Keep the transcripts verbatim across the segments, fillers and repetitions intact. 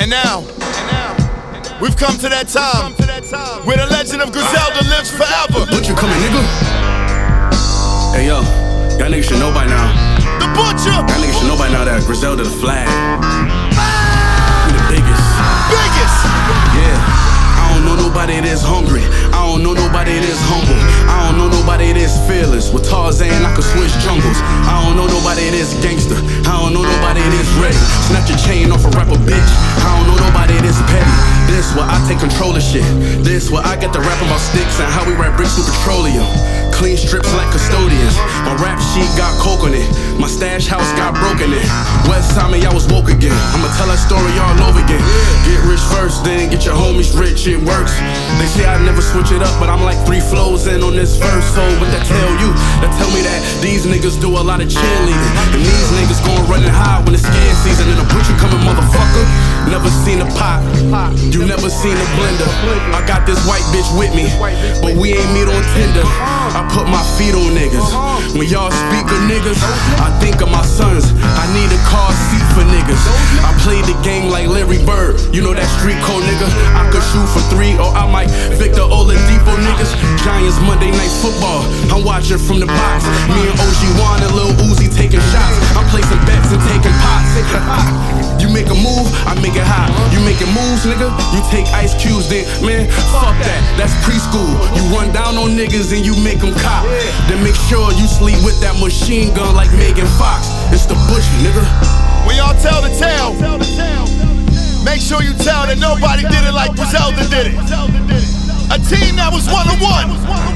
And now, we've come to that time where the legend of Griselda lives forever. Butcher coming, nigga. Hey yo, y'all niggas should know by now. The Butcher. Y'all niggas should know by now that Griselda the flag. We the biggest. Biggest. Yeah. I don't know nobody that's hungry. I don't know nobody that's humble. I don't know nobody that's fearless. With Tarzan, I could switch jungles. I don't know nobody that's gangster. I don't know nobody that's ready. Snatch your chain off a rapper, bitch. I don't know nobody that's petty. This where I take control of shit. This where I get to rap about sticks and how we rap bricks through petroleum. Clean strips like custodians. My rap sheet got coke on it. My stash house got broken in. West Side, I was woke again. I'ma tell that story all over again. Get rich first, then get your homies rich. It works. They say I never switch it up, but I'm like three flows in on this verse. So what that tell you? That tell me that these niggas do a lot of cheerleading, and these niggas gon' running high when it's scan season. And a butcher coming, motherfucker. Never seen a pot, you never seen a blender. I got this white bitch with me, but we ain't meet on Tinder. I put my feet on niggas. When y'all speak of niggas, I think of my sons. I need a car seat for niggas. I played the game like Larry Bird. You know that street code, nigga. I could shoot for three, or I might Victor Oladipo, niggas. Giants Monday Night Football. I'm watching from the box. Me and O G Juan and Lil Uzi taking shots. I'm placing bets and taking pots. You make a move, I make it hot. You making moves, nigga, you take ice cubes, then, man, fuck that, that's preschool. You run down on niggas and you make them cop. Then make sure you sleep with that machine gun like Megan Fox. It's the Butcher, nigga. When y'all tell the tale, make sure you tell that nobody did it like Griselda did it. A team that was one on one,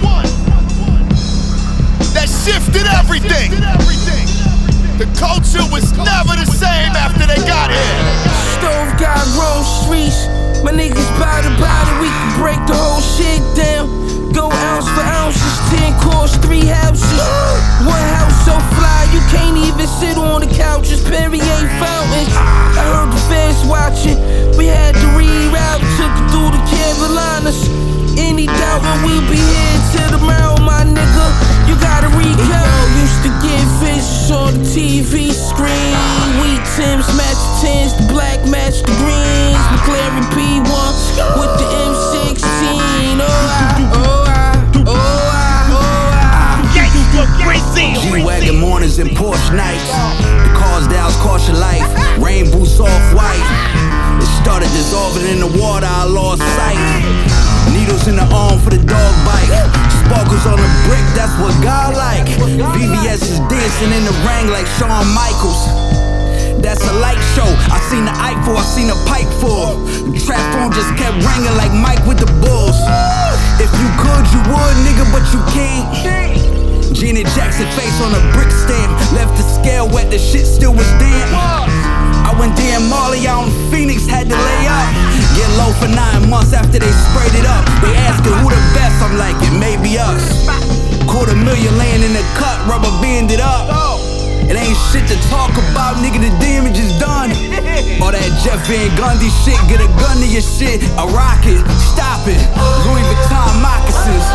that shifted everything. The culture was never the same after they got here. Stove got road streets. My niggas bout to bout it. We can break the whole shit down. Go ounce for ounces. Ten cores, three houses. One house so fly you can't even sit on the couches. Perrier fountains. I heard the fans watching. We had to reroute. Took it through the Carolinas. Any doubt when we'll be here till tomorrow, my nigga. You gotta recount. Used to get vicious on the T V screen. We Tims match the tens, the black match the greens. McLaren P one with the M sixteen. Oh I, oh I, oh I, oh I. G-Wagon mornings and Porsche nights. The cars Dow's cost your life. Rain boots off white. It started dissolving in the water, I lost sight. Needles in the arm for the dog bite. Sparkles on the brick, that's what God like. V V S is dancing in the ring like Shawn Michaels. That's a light show. I seen the Eiffel, I seen a pipe full. The trap phone just kept ringing like Mike with the Bulls. If you could, you would, nigga, but you can't. Janet Jackson face on a brick stamp. Left the scale wet, the shit still was damp. I went Dan Marley out in Phoenix, had to lay up. Get low for nine months after they sprayed it up. They asking who the best, I'm like, it may be us. Quarter million laying in the cut, rubber banded up. It ain't shit to talk about, nigga, the damage is done. All that Jeff Van Gundy shit, get a gun to your shit. A rocket, stop it. Louis Vuitton moccasins.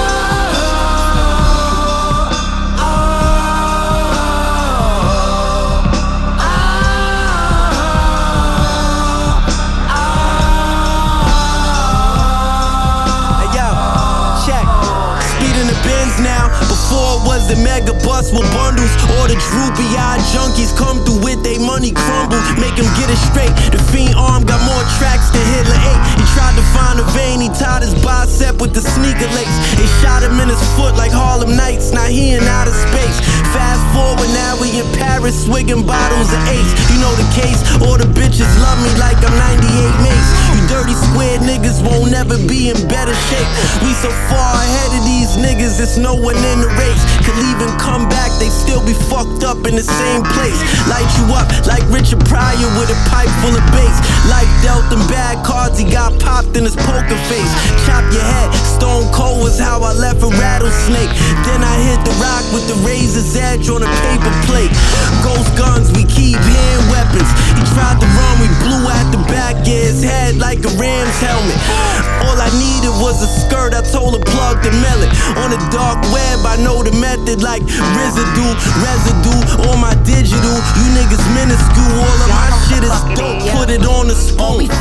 Now, before it was the mega bus with bundles, or the droopy eyed junkies come through with they money crumble. Make him get it straight. The fiend arm got more tracks than Hitler eight. He tried to find a vein, he tied his bicep with the sneaker lace. They shot him in his foot like Harlem Nights. Now he in outer space. Fast forward, now we in Paris, swigging bottles of Ace. You know the case, all the bitches love me like I'm ninety-eight Mace. You dirty square niggas won't never be in better shape. We so far ahead of these niggas, it's no one in the race. Could even come back, they still be fucked up in the same place. Light you up like Richard Pryor with a pipe full of bass. Life dealt him bad cards, he got popped in his poker face. Chop your head, stone cold was how I left a rattlesnake. Then I hit the rock with the razor's edge on a paper plate. Ghost guns, we keep hand weapons. He tried to run, we blew at the back of his head like a Rams helmet. All I needed was a skirt, I told her plug the melon. On the dark web, I know the method like residue, residue on my digital. You niggas minuscule, all of my shit is dope, put it on the spoon.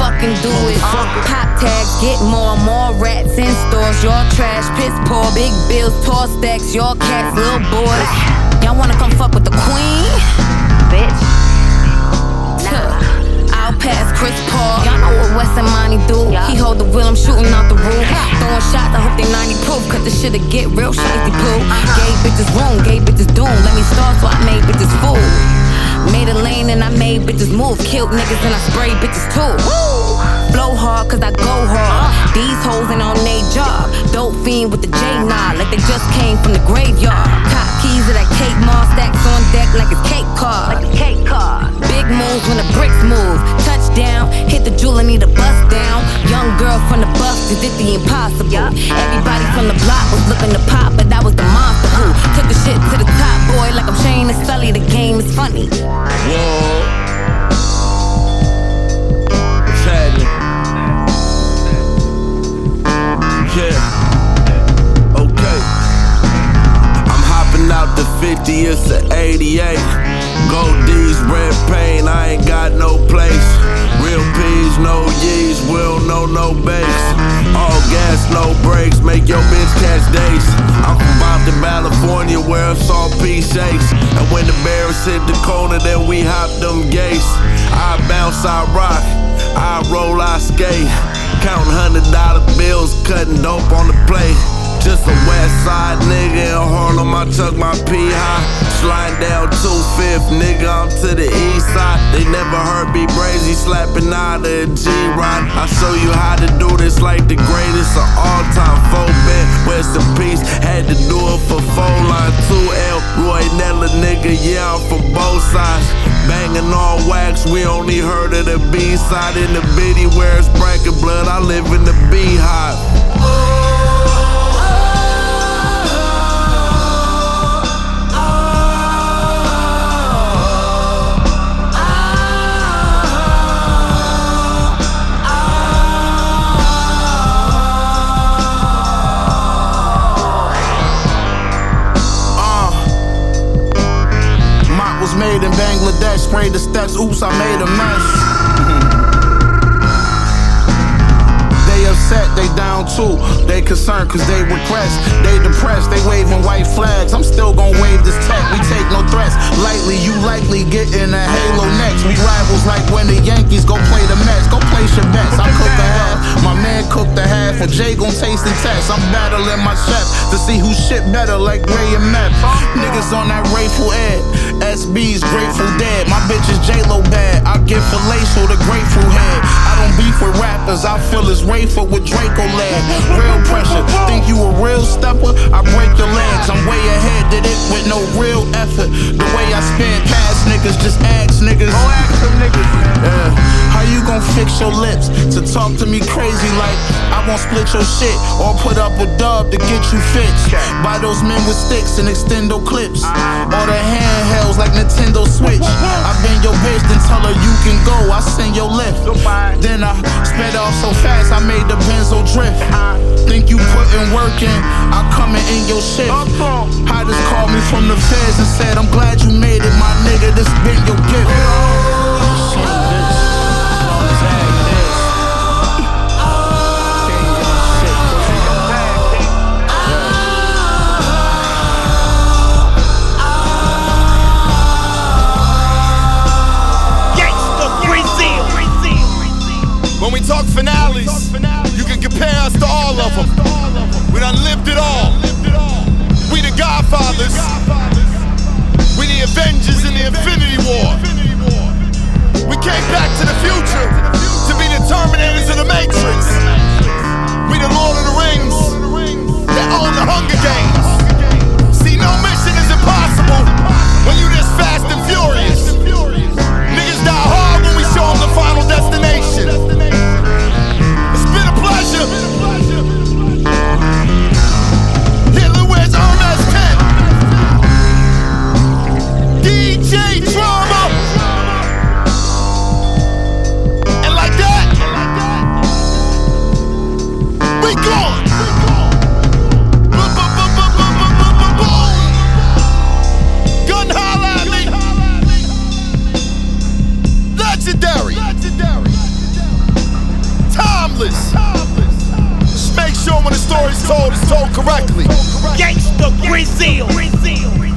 Get more and more rats in stores. Your trash, piss poor, big bills, tall stacks. Your cats, little boys. Y'all wanna come fuck with the queen? Bitch. Nah. I'll pass Chris Paul. Y'all know what West and Monty do. He hold the wheel, I'm shooting out the roof. Throwing shots, I hope they ninety proof. Cause this shit'll get real shitty poo. Gay bitches room, gay bitches doom. Let me start so I made bitches fool. Made a lane and I made bitches move. Killed niggas and I sprayed bitches too. Blow hard cause I go hard. These hoes ain't on they job. Dope fiend with the J nine like they just came from the graveyard. Cop keys to that cake mall, stacks on deck like it's cake car. Like it's cake car. Big moves when the bricks move. Touchdown, hit the jewel and need a bust down. Young girl from the Buffs did the impossible. Everybody from the block was looking to pop, but that was the monster who took the shit to the top, boy. Like I'm Shane and Sully, the game is funny. Whoa. What's happening? Yeah. Okay. I'm hopping out the fifty, it's an eighty-eight. Gold D's, red paint, I ain't got no place. Real P's, no Y's, we don't know no bass. All gas, no brakes, make your bitch catch days. I'm from Compton, California, where it's all P shakes. And when the Bears hit the corner, then we hop them gates. I bounce, I rock, I roll, I skate. Counting hundred dollar bills, cutting dope on the plate. Just a west side nigga in Harlem, I tuck my P high. Sliding down two fifth, nigga, I'm to the east side. They never heard me brazy slapping out of a G-Rod. I show you how to do this like the greatest of all time. Four bent, rest in peace, had to do it for four line. Two L, Roy Nella, nigga, yeah, I'm from both sides. Banging all wax, we only heard of the B-side. In the bitty where it's breaking blood, I live in the beehive. Made in Bangladesh, sprayed the steps, oops, I made a mess. They upset, they down too. They concerned cause they regress. They depressed, they waving white flags. I'm still gon' wave this tech, we take no threats. Lightly, you likely getting a halo next. We rivals like when the Yankees go play the Mets. Go place your bets, I cook a half, my man cooked the half. And Jay gon' taste and test, I'm battling my chef to see who shit better like Ray and Meth. Niggas on that Rayful Ed, S B's Grateful Dead. My bitch is J-Lo bad, I give Fellatio the Grateful Head. I don't beef with rappers, I feel as Rayful with Draco lead. Real pressure, think you a real stepper? I break your legs, I'm way ahead, did it with no real effort. The way I spin past niggas, just ask niggas. Go ask them niggas, yeah. How you gon' fix your lips to talk to me crazy like I won't split your shit or put up a dub to get you fixed? Buy those men with sticks and extendo clips, or the handhelds like Nintendo Switch. I been your bitch, then tell her you can go, I send your lift. Then I sped off so fast, I made the Benzo drift. Think you putting work in, I coming in your shift. Hottest called me from the feds and said, I'm glad you made it, my nigga, this been your gift. When we talk finales, you can compare us to all of them. We done lived it all. We the Godfathers. We the Avengers in the Infinity War. We came back to the future to be the Terminators of the Matrix. We the Lord of the Rings that own the Hunger Games. See, no mission is impossible when you this fast and furious. Niggas die hard when we show them the final destination. It's been a pleasure. Hitler wears Hermes ten. D J Drama. And like that, we gone. Gun holla at me. Legendary. Timeless. told correctly. Gangsta Brazil.